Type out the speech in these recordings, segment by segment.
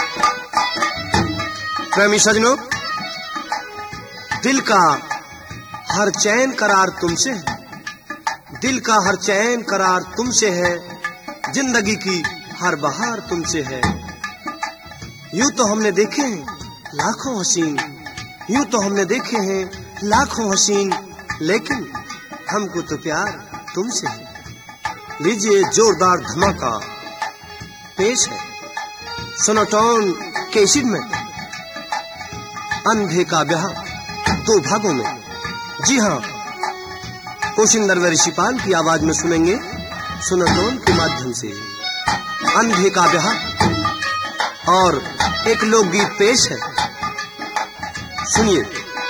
प्रेमी सजनों, दिल का हर चैन करार तुमसे है, दिल का हर चैन करार तुमसे है, जिंदगी की हर बहार तुमसे है। यूं तो हमने देखे हैं लाखों हसीन, यूं तो हमने देखे हैं लाखों हसीन, लेकिन हमको तो प्यार तुमसे है। लीजिए जोरदार धमाका पेश है सोनोटोन कैसेट में अंधे का ब्याह 2 भागों में। जी हाँ, पोशिंदर व ऋषिपाल की आवाज में सुनेंगे सोनोटोन के माध्यम से अंधे का ब्याह, और एक लोकगीत पेश है, सुनिए।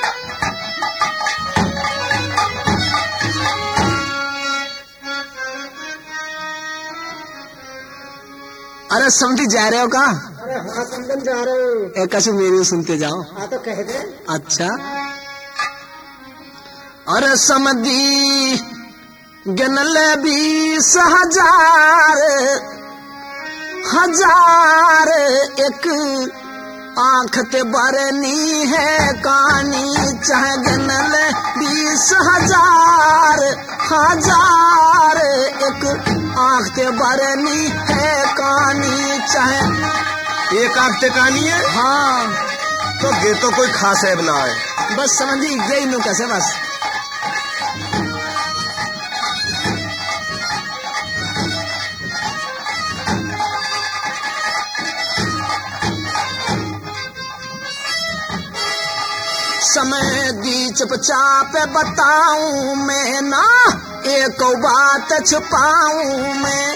अरे समझी जा रहे हो का? अरे हाँ समझन जा रहे हो। एक कैसे मेरी सुनते जाओ। हाँ तो कह दे। अच्छा। अरे समझी गिनल 20,000 हजार एक आंख ते बरनी है कहानी, चाहे गिनल 20,000 हजार एक आंख ते बरनी है कहानी, चाहे एक आंख ते कहानी है। हाँ तो ये तो कोई खास है बना है। बस समझी गई नु कैसे बस। समय दी चुपचाप बताऊं मैं ना, एक बात छुपाऊं मैं।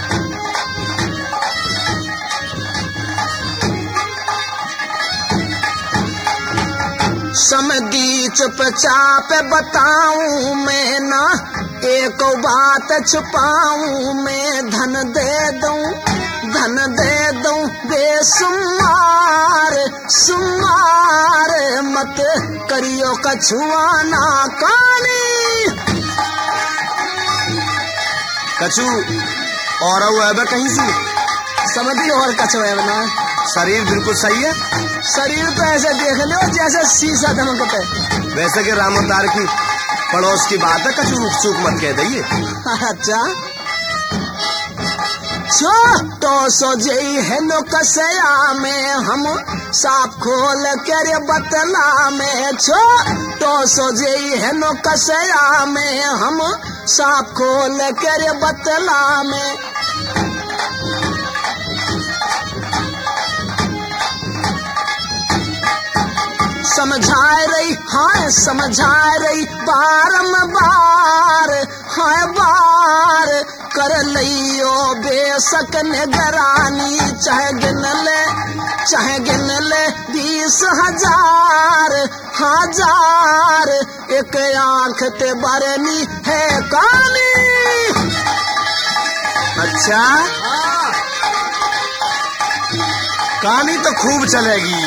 समय दी चुपचाप बताऊं मैं ना, एक बात छुपाऊं मैं। धन दे दूं बेसुमार सुमार, मत करियो कछुआना कानी। कछु और अब कहीं से समझी और कछु है बना। शरीर बिल्कुल सही है। शरीर तो ऐसे देख लो जैसे शीशा धमकते। वैसे कि रामोतार की पड़ोस की बात है, कछु चूक मत कह दइए। अच्छा छोटो सो जई है नो कसया में, हम साफ खोल कर बतला में। छोटो सो जई है नो कसया में, हम साफ खोल कर बतला में। समझाए रही हाँ समझाए रही बारंबार, हाँ बार कर लियो बेशक निगरानी, चाहे गिन ले 20,000 हजार एक आंख ते बरनी है कहानी। अच्छा, कहानी तो खूब चलेगी।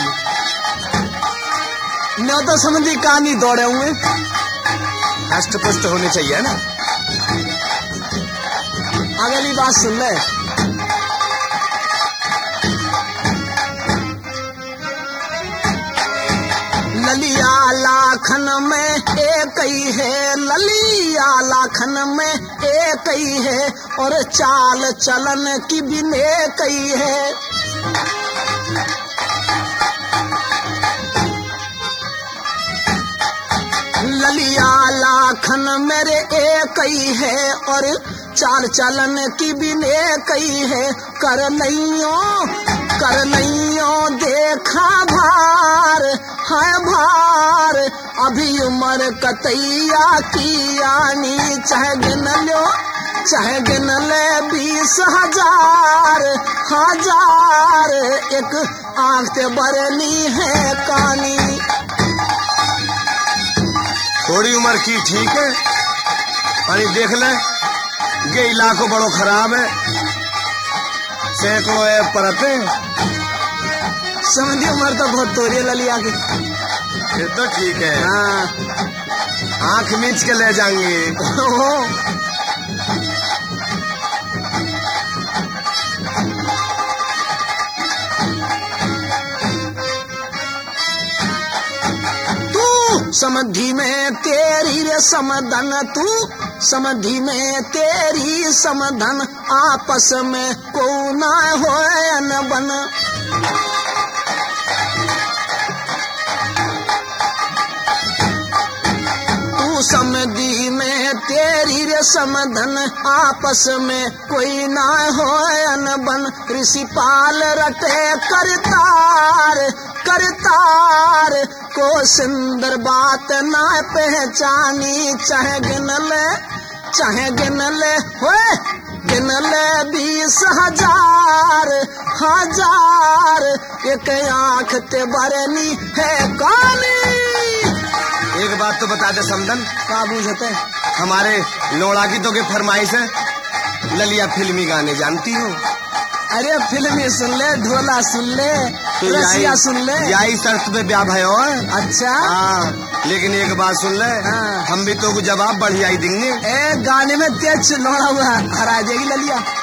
न तो समझी कहानी दौड़े हुए हष्ट पुष्ट होने चाहिए ना। अगली बात सुन ले। ललिया लाखन में एक ही है, ललिया लाखन में एक ही है, और चाल चलन की भी एक ही है। ललिया लाखन मेरे एक ही है, और चाल चलन की भी एक ही है। कर नैयो देखा भार, है भार अभी उम्र कतैया की आनी, चाहे गिन ले 20,000 हजार एक आंख ते बरनी है कहानी। थोड़ी उम्र की ठीक है, अरे देख ले ये इलाको बड़ो खराब है, सैकड़ों परते। समझी उम्र तो बहुत तोरी है ललिया की। ये तो ठीक है। हाँ आंख मीच के ले जाएंगे। समधि में तेरी रे समधन तू, समधि में तेरी समधन, आपस में को ना होए अनबन। तू समधि में तेरी रे समधन, आपस में कोई ना होए अनबन। ऋषिपाल रटे करतार, करतार को सुंदर बात ना पहचानी। चाहे गिन ले, चाहे गिन ले, होए गिन ले 20,000 हजार, एक आंख ते बरनी है काली। एक बात तो बता दे समदन, का बूझते हमारे लोड़ा की तो के फरमाइश है, ललिया फिल्मी गाने जानती हो? अरे फिल्में सुन ले, ढोला सुन ले, तो रसिया सुन ले। यही शर्त पे ब्याह भयो है। अच्छा हाँ, लेकिन एक बात सुन ले, हाँ। हम भी तो जवाब बढ़िया ही देंगे। ए गाने में तेज लोड़ा हुआ हरा जाएगी ललिया।